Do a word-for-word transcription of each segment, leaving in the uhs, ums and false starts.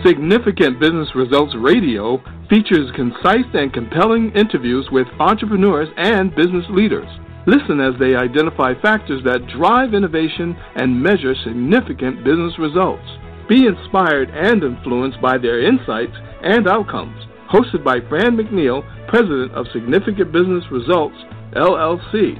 Significant Business Results Radio features concise and compelling interviews with entrepreneurs and business leaders. Listen as they identify factors that drive innovation and measure significant business results. Be inspired and influenced by their insights and outcomes. Hosted by Fran McNeil, President of Significant Business Results, L L C.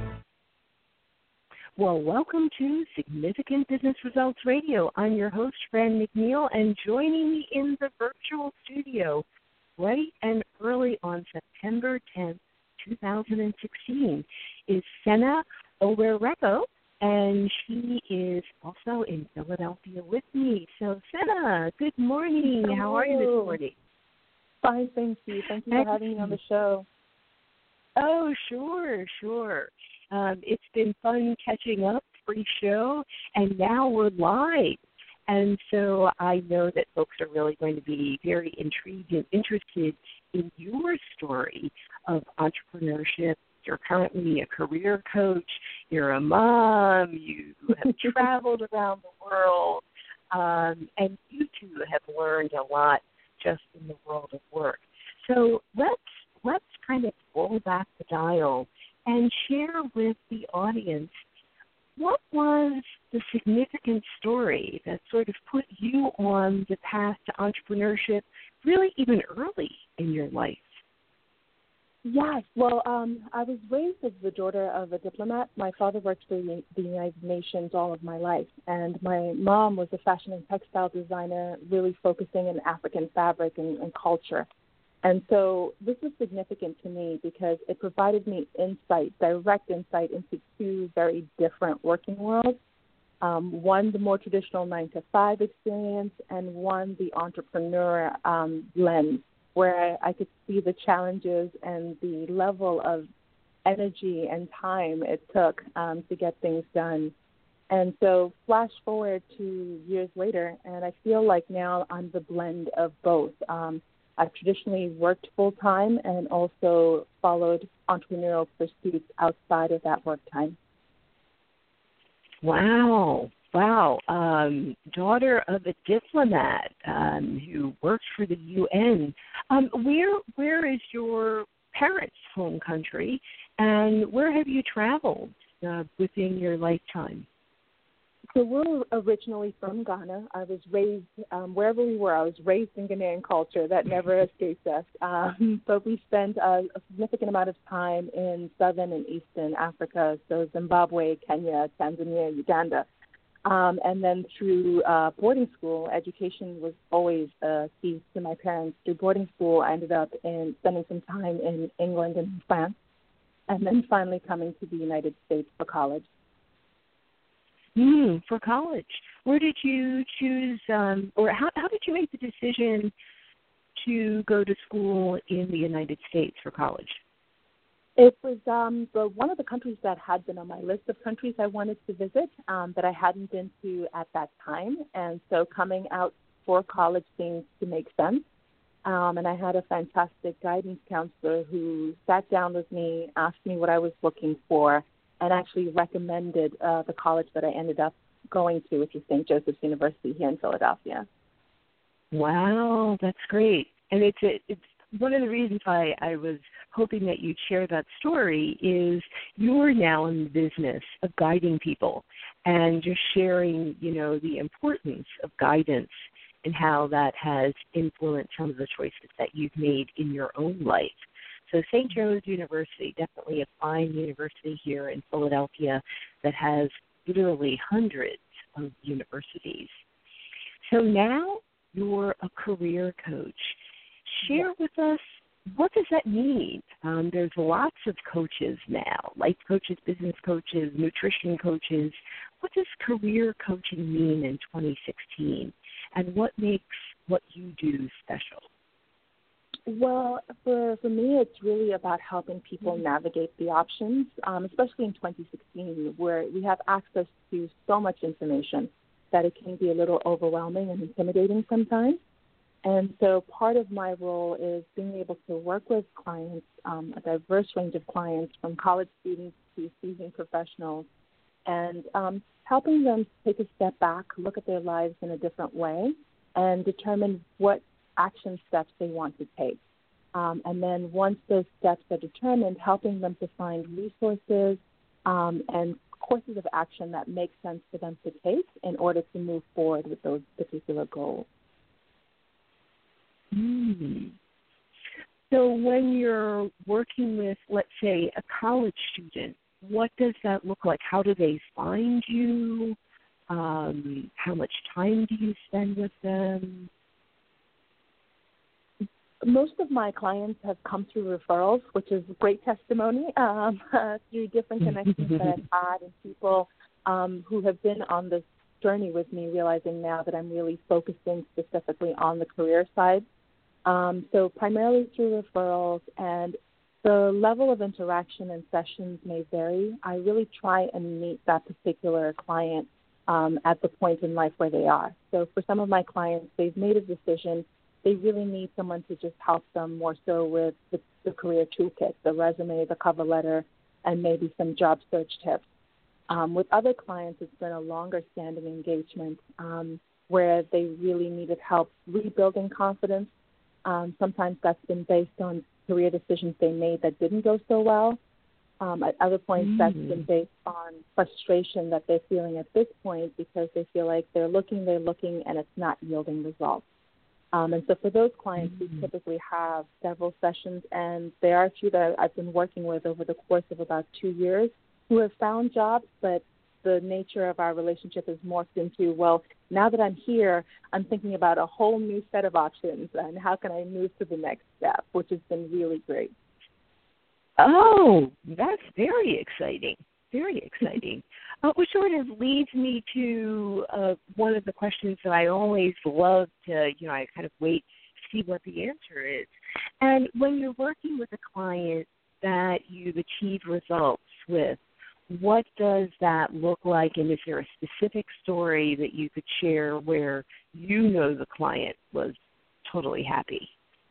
Well, welcome to Significant Business Results Radio. I'm your host, Fran McNeil, and joining me in the virtual studio bright and early on September tenth, twenty sixteen is Senna Owereko, and she is also in Philadelphia with me. So, Senna, good morning. Hello. How are you this morning? Fine, thank you. Thank you for having me on the show. Oh, sure, sure. Um, it's been fun catching up pre-show, and now we're live. And so I know that folks are really going to be very intrigued and interested in your story of entrepreneurship. You're currently a career coach. You're a mom. You have traveled around the world. Um, and you, too, have learned a lot just in the world of work. So let's let's kind of roll back the dial and share with the audience what was the significant story that sort of put you on the path to entrepreneurship really even early in your life? Yes, well, um, I was raised as the daughter of a diplomat. My father worked for the the United Nations all of my life, and my mom was a fashion and textile designer, really focusing in African fabric and, and culture. And so this was significant to me because it provided me insight, direct insight into two very different working worlds. Um, one, the more traditional nine to five experience, and one, the entrepreneur um, lens, where I could see the challenges and the level of energy and time it took um, to get things done. And so flash forward to years later, and I feel like now I'm the blend of both. Um, I've traditionally worked full-time and also followed entrepreneurial pursuits outside of that work time. Wow. Wow. Um, daughter of a diplomat um, who works for the U N. Um, where Where is your parents' home country, and where have you traveled uh, within your lifetime? So we're originally from Ghana. I was raised, um, wherever we were, I was raised in Ghanaian culture. That never escaped us. Um, but we spent a, a significant amount of time in southern and eastern Africa, so Zimbabwe, Kenya, Tanzania, Uganda. Um, and then through uh, boarding school, education was always a key to my parents. Through boarding school, I ended up in spending some time in England and France, and then finally coming to the United States for college. Mm, for college. Where did you choose, um, or how, how did you make the decision to go to school in the United States for college? It was um, the, one of the countries that had been on my list of countries I wanted to visit um, that I hadn't been to at that time. And so coming out for college seemed to make sense. Um, and I had a fantastic guidance counselor who sat down with me, asked me what I was looking for, and actually recommended uh, the college that I ended up going to, which is Saint Joseph's University here in Philadelphia. Wow, that's great. And it's a, it's one of the reasons why I was hoping that you'd share that story is you're now in the business of guiding people and just sharing, you know, the importance of guidance and how that has influenced some of the choices that you've made in your own life. So Saint Joe's University, definitely a fine university here in Philadelphia that has literally hundreds of universities. So now you're a career coach. Share with us, what does that mean? Um, there's lots of coaches now, life coaches, business coaches, nutrition coaches. What does career coaching mean in twenty sixteen? And what makes what you do special? Well, for, for me, it's really about helping people navigate the options, um, especially in twenty sixteen, where we have access to so much information that it can be a little overwhelming and intimidating sometimes. And so part of my role is being able to work with clients, um, a diverse range of clients, from college students to seasoned professionals, and um, helping them take a step back, look at their lives in a different way, and determine what action steps they want to take. Um, and then once those steps are determined, helping them to find resources um, and courses of action that make sense for them to take in order to move forward with those particular goals. Mm. So when you're working with, let's say, a college student, what does that look like? How do they find you? Um, how much time do you spend with them? Most of my clients have come through referrals, which is great testimony um, uh, through different connections that I've had and people um, who have been on this journey with me, realizing now that I'm really focusing specifically on the career side. Um, so primarily through referrals, and the level of interaction and sessions may vary. I really try and meet that particular client um, at the point in life where they are. So for some of my clients, they've made a decision. They really need someone to just help them more so with the, the career toolkit, the resume, the cover letter, and maybe some job search tips. Um, with other clients, it's been a longer-standing engagement um, where they really needed help rebuilding confidence. Um, sometimes that's been based on career decisions they made that didn't go so well. Um, at other points, mm. that's been based on frustration that they're feeling at this point because they feel like they're looking, they're looking, and it's not yielding results. Um, and so for those clients, mm-hmm. we typically have several sessions, and there are a few that I've been working with over the course of about two years who have found jobs, but the nature of our relationship is morphed into, well, now that I'm here, I'm thinking about a whole new set of options, and how can I move to the next step, which has been really great. Oh, that's very exciting. Very exciting. Uh, which sort of leads me to uh, one of the questions that I always love to, you know, I kind of wait to see what the answer is. And when you're working with a client that you've achieved results with, what does that look like? And is there a specific story that you could share where you know the client was totally happy?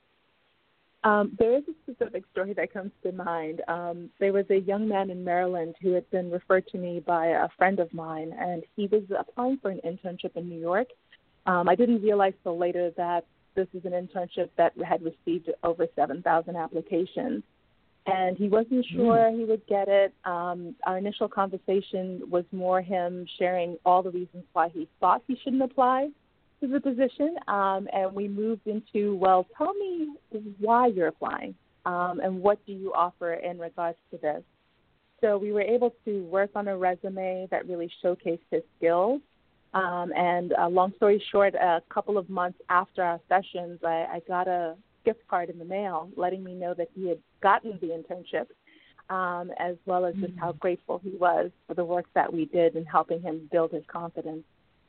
Um, there is a specific story that comes to mind. Um, there was a young man in Maryland who had been referred to me by a friend of mine, and he was applying for an internship in New York. Um, I didn't realize till later that this is an internship that had received over seven thousand applications, and he wasn't sure mm. he would get it. Um, our initial conversation was more him sharing all the reasons why he thought he shouldn't apply to the position, um, and we moved into, well, tell me why you're applying, um, and what do you offer in regards to this. So we were able to work on a resume that really showcased his skills, um, and uh, long story short, a couple of months after our sessions, I, I got a gift card in the mail letting me know that he had gotten the internship, um, as well as mm-hmm. just how grateful he was for the work that we did in helping him build his confidence.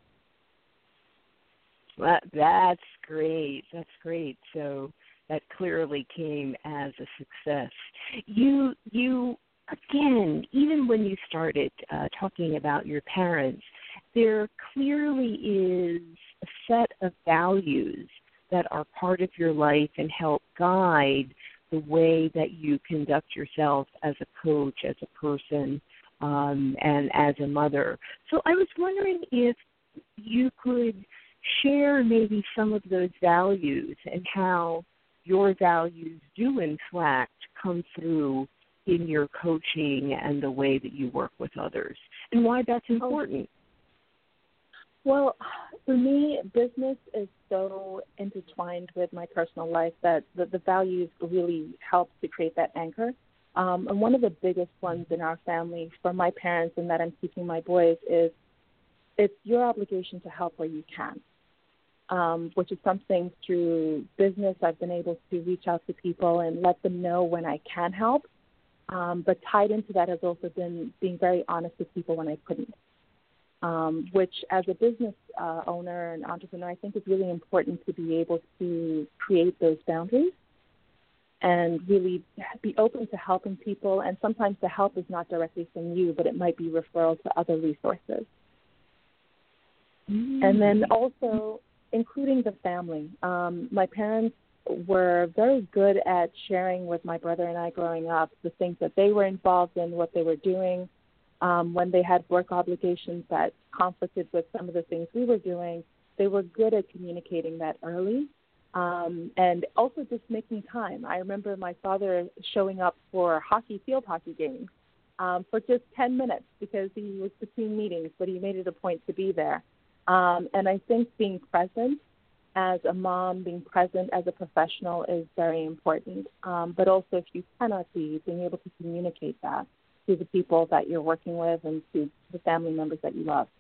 Well, that's great. That's great. So that clearly came as a success. You, you again, even when you started uh, talking about your parents, there clearly is a set of values that are part of your life and help guide the way that you conduct yourself as a coach, as a person, um, and as a mother. So I was wondering if you could share maybe some of those values and how your values do, in fact, come through in your coaching and the way that you work with others, and why that's important. Well, for me, business is so intertwined with my personal life that the, the values really help to create that anchor. Um, and one of the biggest ones in our family for my parents and that I'm teaching my boys is it's your obligation to help where you can. Um, which is something through business I've been able to reach out to people and let them know when I can help. Um, but tied into that has also been being very honest with people when I couldn't, um, which as a business uh, owner and entrepreneur, I think is really important to be able to create those boundaries and really be open to helping people. And sometimes the help is not directly from you, but it might be referral to other resources. Mm-hmm. And then also including the family. Um, my parents were very good at sharing with my brother and I growing up the things that they were involved in, what they were doing. Um, when they had work obligations that conflicted with some of the things we were doing, they were good at communicating that early. Um, and also just making time. I remember my father showing up for hockey, field hockey games um, for just ten minutes because he was between meetings, but he made it a point to be there. Um, and I think being present as a mom, being present as a professional is very important. Um, but also if you cannot be, being able to communicate that to the people that you're working with and to the family members that you love.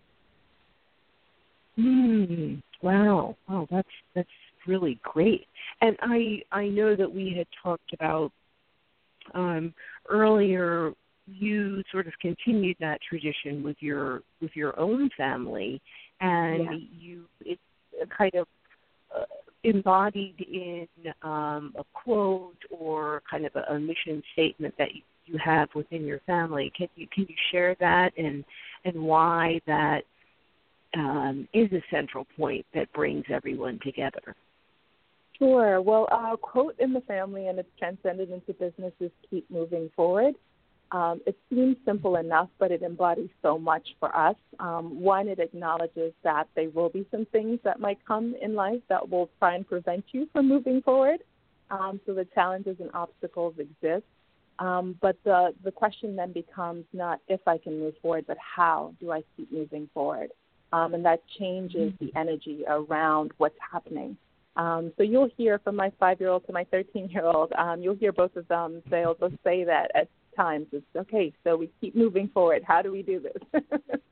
Mm, wow. Wow, that's that's really great. And I I know that we had talked about um, earlier. You sort of continued that tradition with your with your own family, and Yeah. you it kind of uh, embodied in um, a quote or kind of a, a mission statement that you, you have within your family. Can you can you share that and and why that um, is a central point that brings everyone together? Sure. Well, our quote in the family, and it's transcended into business, is keep moving forward. Um, it seems simple enough, but it embodies so much for us. Um, one, it acknowledges that there will be some things that might come in life that will try and prevent you from moving forward. Um, so the challenges and obstacles exist. Um, but the, the question then becomes not if I can move forward, but how do I keep moving forward? Um, and that changes the energy around what's happening. Um, so you'll hear from my five-year-old to my thirteen-year-old, um, you'll hear both of them, they'll, they'll say that at times. It's, okay, so we keep moving forward. How do we do this?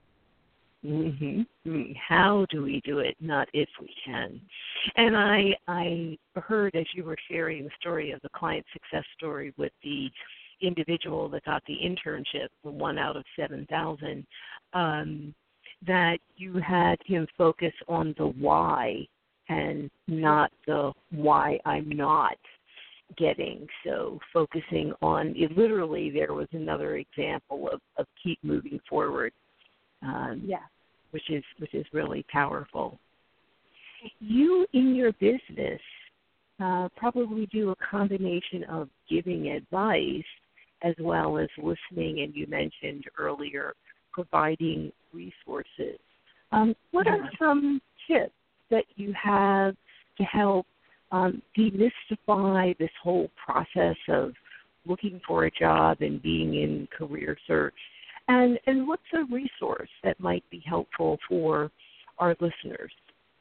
Mm-hmm. How do we do it? Not if we can. And I I heard as you were sharing the story of the client success story with the individual that got the internship, the one out of seven thousand, um, that you had him focus on the why and not the why I'm not getting. So focusing on, it, literally there was another example of, of keep moving forward, um, yeah. which is which is really powerful. You, in your business, uh, probably do a combination of giving advice as well as listening, and you mentioned earlier providing resources. Um, what are some tips that you have to help um, demystify this whole process of looking for a job and being in career search? And, and what's a resource that might be helpful for our listeners?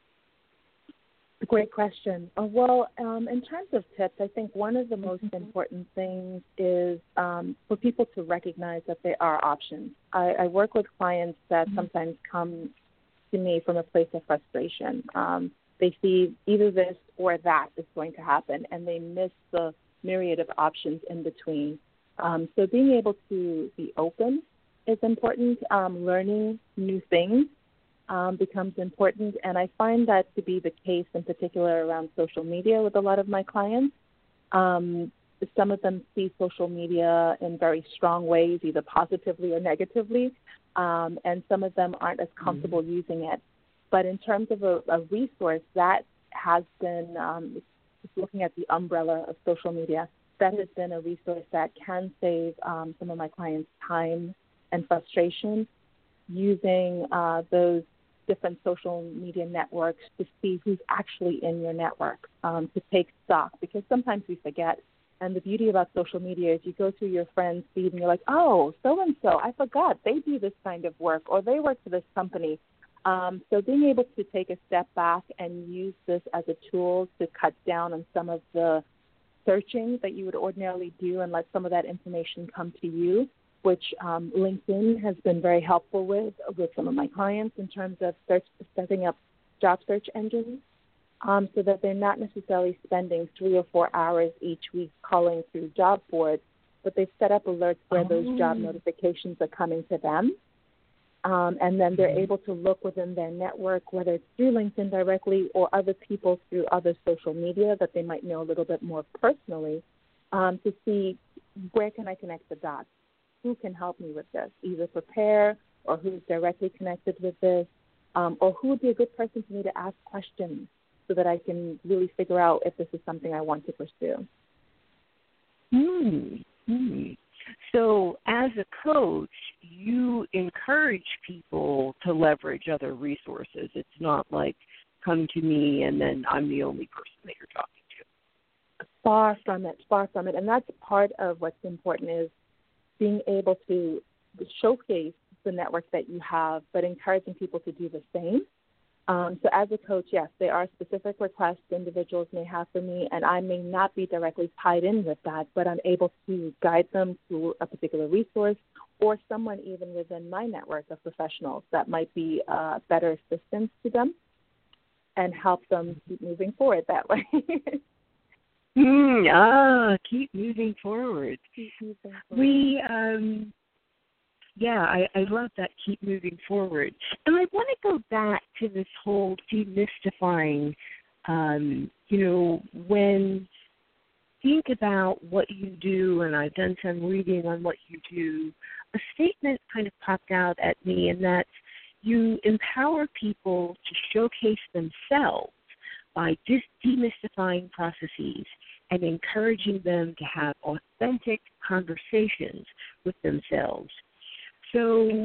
Great question. Uh, well, um, in terms of tips, I think one of the most mm-hmm. important things is um, for people to recognize that there are options. I, I work with clients that mm-hmm. sometimes come to me from a place of frustration. Um, they see either this or that is going to happen, and they miss the myriad of options in between. Um, so being able to be open is important. Um, learning new things um, becomes important, and I find that to be the case in particular around social media with a lot of my clients. Um, some of them see social media in very strong ways, either positively or negatively, um, and some of them aren't as comfortable mm-hmm. using it. But in terms of a, a resource that has been, um, looking at the umbrella of social media, that has been a resource that can save um, some of my clients time and frustration, using uh, those different social media networks to see who's actually in your network, um, to take stock, because sometimes we forget. And the beauty about social media is you go through your friends' feed and you're like, oh, so-and-so, I forgot, they do this kind of work, or they work for this company. Um, so being able to take a step back and use this as a tool to cut down on some of the searching that you would ordinarily do and let some of that information come to you, which um, LinkedIn has been very helpful with, with some of my clients in terms of search, setting up job search engines, um, so that they're not necessarily spending three or four hours each week calling through job boards, but they've set up alerts where oh. those job notifications are coming to them. Um, and then they're able to look within their network, whether it's through LinkedIn directly or other people through other social media that they might know a little bit more personally, um, to see where can I connect the dots, who can help me with this, either prepare or who's directly connected with this, um, or who would be a good person for me to ask questions so that I can really figure out if this is something I want to pursue. Hmm. Hmm. So as a coach, you encourage people to leverage other resources. It's not like come to me and then I'm the only person that you're talking to. Far from it, far from it. And that's part of what's important is being able to showcase the network that you have, but encouraging people to do the same. Um, so as a coach, yes, there are specific requests individuals may have for me, and I may not be directly tied in with that, but I'm able to guide them to a particular resource or someone even within my network of professionals that might be uh, better assistance to them and help them keep moving forward that way. mm, ah, keep moving forward. Keep moving forward. We, um, yeah, I, I love that, keep moving forward. And I want to go back to this whole demystifying, um, you know, when think about what you do, and I've done some reading on what you do, a statement kind of popped out at me, and that's you empower people to showcase themselves by dis- demystifying processes and encouraging them to have authentic conversations with themselves. So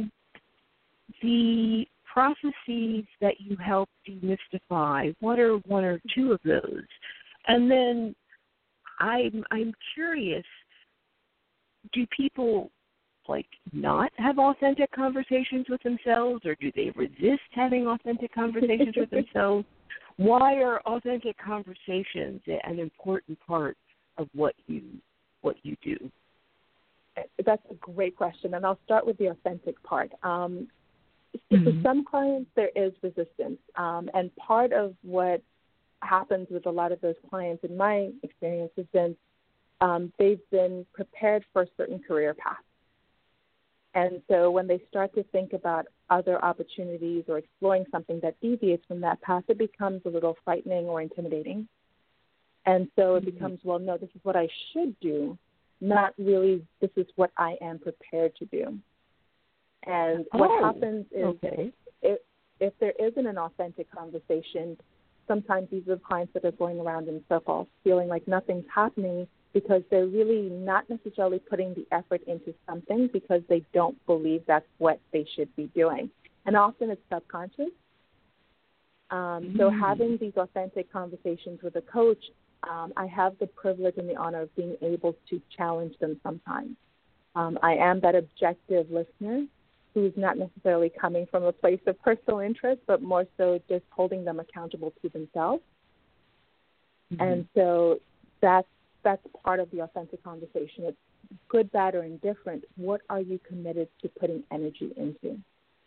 the processes that you help demystify, what are one or two of those? And then I'm I'm curious, do people like not have authentic conversations with themselves, or do they resist having authentic conversations with themselves? Why are authentic conversations an important part of what you what you do? That's a great question, and I'll start with the authentic part. Um, Mm-hmm. For some clients, there is resistance, um, and part of what happens with a lot of those clients, in my experience, has been um, they've been prepared for a certain career path. And so when they start to think about other opportunities or exploring something that deviates from that path, it becomes a little frightening or intimidating. And so it Mm-hmm. becomes, well, no, this is what I should do, not really this is what I am prepared to do. And what oh, happens is okay. if, if there isn't an authentic conversation, sometimes these are clients that are going around in circles, feeling like nothing's happening because they're really not necessarily putting the effort into something because they don't believe that's what they should be doing. And often it's subconscious. Um, Mm. So having these authentic conversations with a coach, um, I have the privilege and the honor of being able to challenge them sometimes. Um, I am that objective listener who's not necessarily coming from a place of personal interest, but more so just holding them accountable to themselves. Mm-hmm. And so that's, that's part of the authentic conversation. It's good, bad, or indifferent. What are you committed to putting energy into?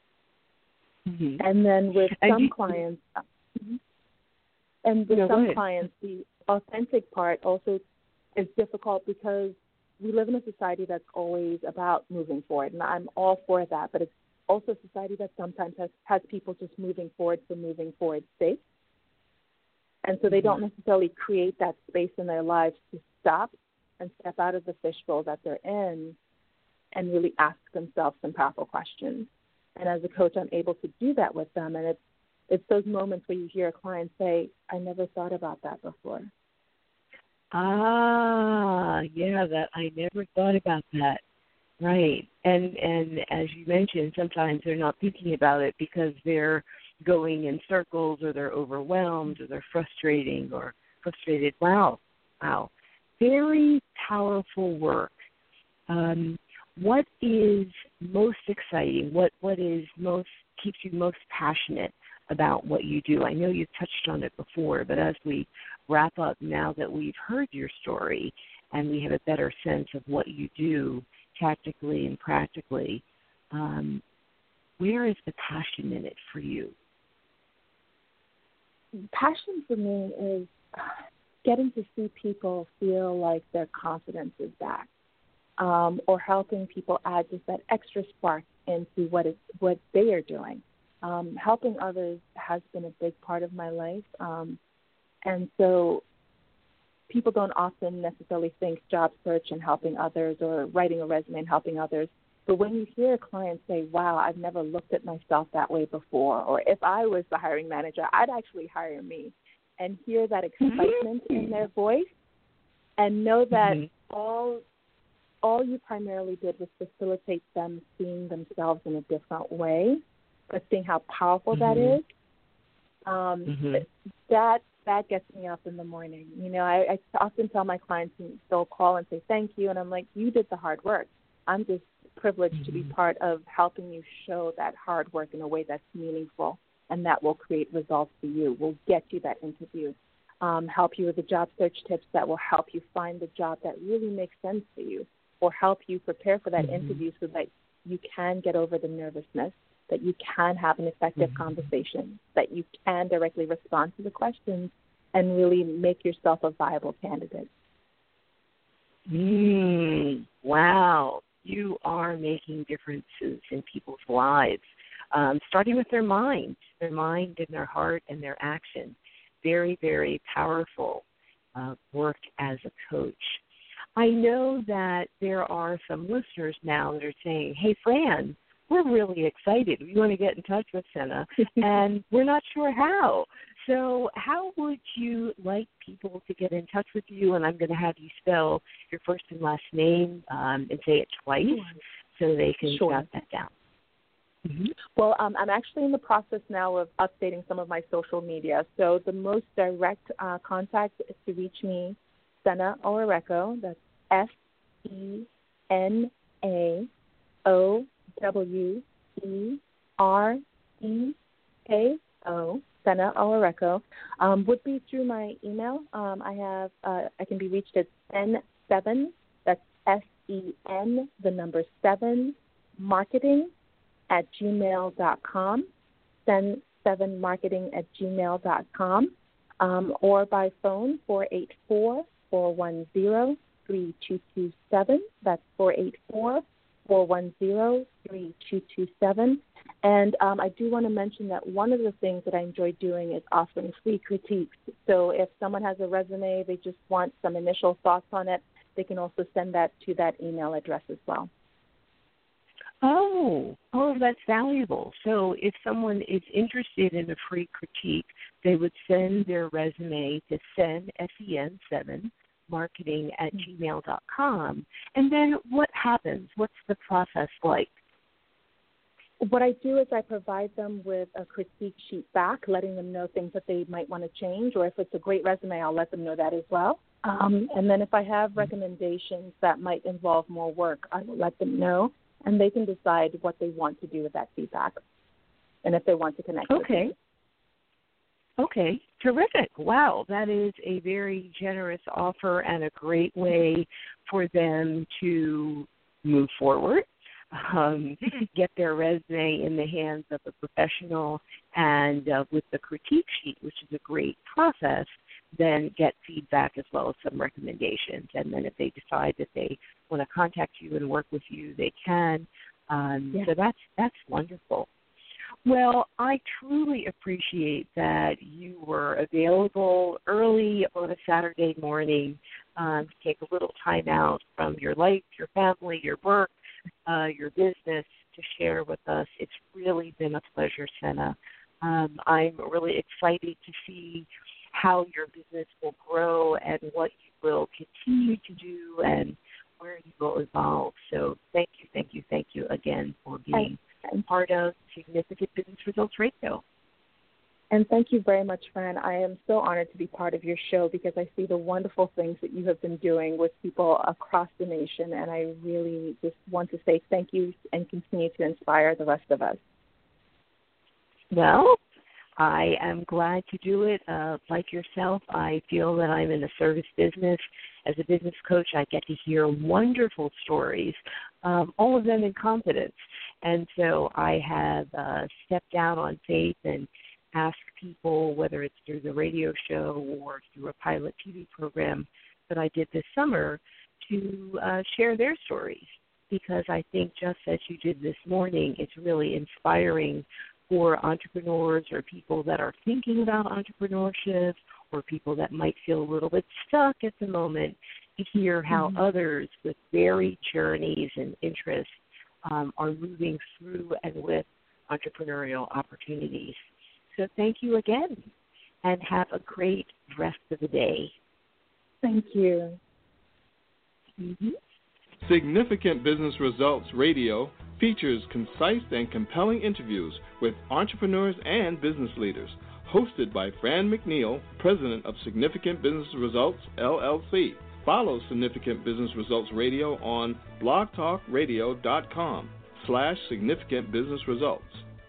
Mm-hmm. And then with and some you, clients, mm-hmm. and with no, some clients, the authentic part also is difficult because we live in a society that's always about moving forward, and I'm all for that, but it's also a society that sometimes has, has people just moving forward for moving forward's sake. And so they don't necessarily create that space in their lives to stop and step out of the fishbowl that they're in and really ask themselves some powerful questions. And as a coach, I'm able to do that with them, and it's, it's those moments where you hear a client say, I never thought about that before. Ah, yeah, that I never thought about that. Right. And and as you mentioned, sometimes they're not thinking about it because they're going in circles or they're overwhelmed or they're frustrating or frustrated. Wow. Wow. Very powerful work. Um, what is most exciting? What what is most keeps you most passionate about what you do? I know you've touched on it before, but as we wrap up, now that we've heard your story and we have a better sense of what you do tactically and practically, um, where is the passion in it for you? Passion for me is getting to see people feel like their confidence is back, um, or helping people add just that extra spark into what it's, what they are doing. Um, helping others has been a big part of my life. Um, and so people don't often necessarily think job search and helping others or writing a resume and helping others. But when you hear a client say, wow, I've never looked at myself that way before, or if I was the hiring manager, I'd actually hire me, and hear that excitement mm-hmm. in their voice and know that mm-hmm. all all you primarily did was facilitate them seeing themselves in a different way, but seeing how powerful mm-hmm. that is, Um, Mm-hmm. That that gets me up in the morning. You know, I, I often tell my clients, and they'll call and say thank you, and I'm like, you did the hard work. I'm just privileged mm-hmm. to be part of helping you show that hard work in a way that's meaningful, and that will create results for you. Will get you that interview, um, help you with the job search tips that will help you find the job that really makes sense for you, or help you prepare for that mm-hmm. interview so that you can get over the nervousness, that you can have an effective mm-hmm. conversation, that you can directly respond to the questions and really make yourself a viable candidate. Mm, wow. You are making differences in people's lives, um, starting with their mind, their mind and their heart and their action. Very, very powerful uh, work as a coach. I know that there are some listeners now that are saying, hey, Fran, we're really excited. We want to get in touch with Senna, and we're not sure how. So how would you like people to get in touch with you? And I'm going to have you spell your first and last name um, and say it twice so they can sure. jot that down. Mm-hmm. Well, um, I'm actually in the process now of updating some of my social media. So the most direct uh, contact is to reach me, Senna Olareco. That's S E N A O W E R E K O, Senna Olareco, um, would be through my email. Um, I have, uh, I can be reached at sen seven, that's S E N, the number seven, marketing at gmail dot com, sen seven marketing at gmail dot com, um, or by phone, four eight four, four one zero, three two two seven, that's four eight four, four one zero, three two two seven. And um, I do want to mention that one of the things that I enjoy doing is offering free critiques. So if someone has a resume, they just want some initial thoughts on it, they can also send that to that email address as well. Oh, oh, that's valuable. So if someone is interested in a free critique, they would send their resume to sen, S E N seven, marketing at gmail dot com. And then what happens? What's the process like? What I do is I provide them with a critique sheet back, letting them know things that they might want to change, or if it's a great resume, I'll let them know that as well. Um, and then if I have recommendations that might involve more work, I will let them know, and they can decide what they want to do with that feedback and if they want to connect with Okay. me. Okay, terrific. Wow, that is a very generous offer and a great way for them to move forward, um, get their resume in the hands of a professional, and uh, with the critique sheet, which is a great process, then get feedback as well as some recommendations. And then if they decide that they want to contact you and work with you, they can. Um, yeah. So that's that's wonderful. Well, I truly appreciate that you were available early on a Saturday morning um, to take a little time out from your life, your family, your work, uh, your business to share with us. It's really been a pleasure, Senna. Um, I'm really excited to see how your business will grow and what you will continue to do and where you will evolve. So thank you, thank you, thank you again for being and part of Significant Business Results Radio. And thank you very much, Fran. I am so honored to be part of your show because I see the wonderful things that you have been doing with people across the nation, and I really just want to say thank you and continue to inspire the rest of us. Well, I am glad to do it. Uh, like yourself, I feel that I'm in the service business. As a business coach, I get to hear wonderful stories, um, all of them in confidence. And so I have uh, stepped out on faith and asked people, whether it's through the radio show or through a pilot T V program that I did this summer, to uh, share their stories. Because I think just as you did this morning, it's really inspiring for entrepreneurs or people that are thinking about entrepreneurship or people that might feel a little bit stuck at the moment to hear how mm-hmm. others with varied journeys and interests um, are moving through and with entrepreneurial opportunities. So thank you again, and have a great rest of the day. Thank you. Mm-hmm. Significant Business Results Radio features concise and compelling interviews with entrepreneurs and business leaders. hosted by Fran McNeil, president of Significant Business Results, L L C. Follow Significant Business Results Radio on blogtalkradio.com slash significant business results.